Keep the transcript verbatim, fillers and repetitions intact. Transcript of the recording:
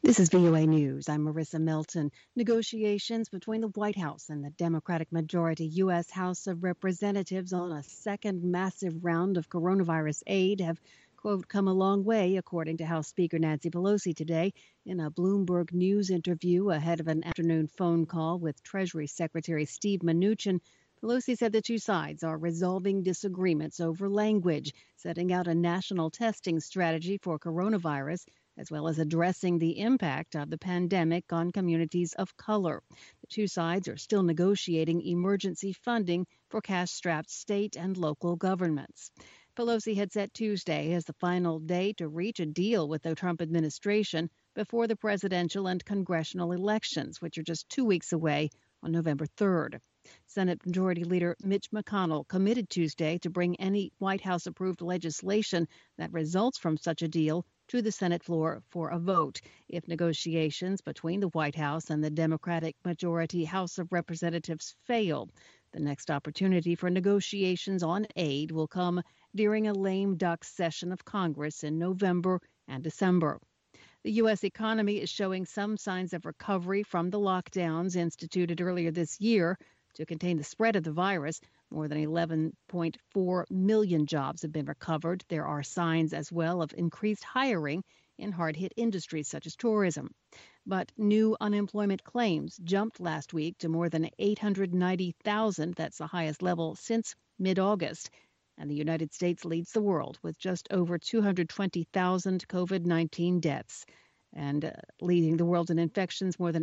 This is V O A News. I'm Marissa Melton. Negotiations between the White House and the Democratic majority U S. House of Representatives on a second massive round of coronavirus aid have, quote, come a long way, according to House Speaker Nancy Pelosi today in a Bloomberg News interview ahead of an afternoon phone call with Treasury Secretary Steve Mnuchin. Pelosi said the two sides are resolving disagreements over language, setting out a national testing strategy for coronavirus, as well as addressing the impact of the pandemic on communities of color. The two sides are still negotiating emergency funding for cash-strapped state and local governments. Pelosi had set Tuesday as the final day to reach a deal with the Trump administration before the presidential and congressional elections, which are just two weeks away on November third. Senate Majority Leader Mitch McConnell committed Tuesday to bring any White House-approved legislation that results from such a deal to the Senate floor for a vote if negotiations between the White House and the Democratic majority House of Representatives fail. The next opportunity for negotiations on aid will come during a lame duck session of Congress in November and December. The U S economy is showing some signs of recovery from the lockdowns instituted earlier this year to contain the spread of the virus. More than eleven point four million jobs have been recovered. There are signs as well of increased hiring in hard-hit industries such as tourism. But new unemployment claims jumped last week to more than eight hundred ninety thousand. That's the highest level since mid-August. And the United States leads the world with just over two hundred twenty thousand COVID nineteen deaths, and uh, leading the world in infections more than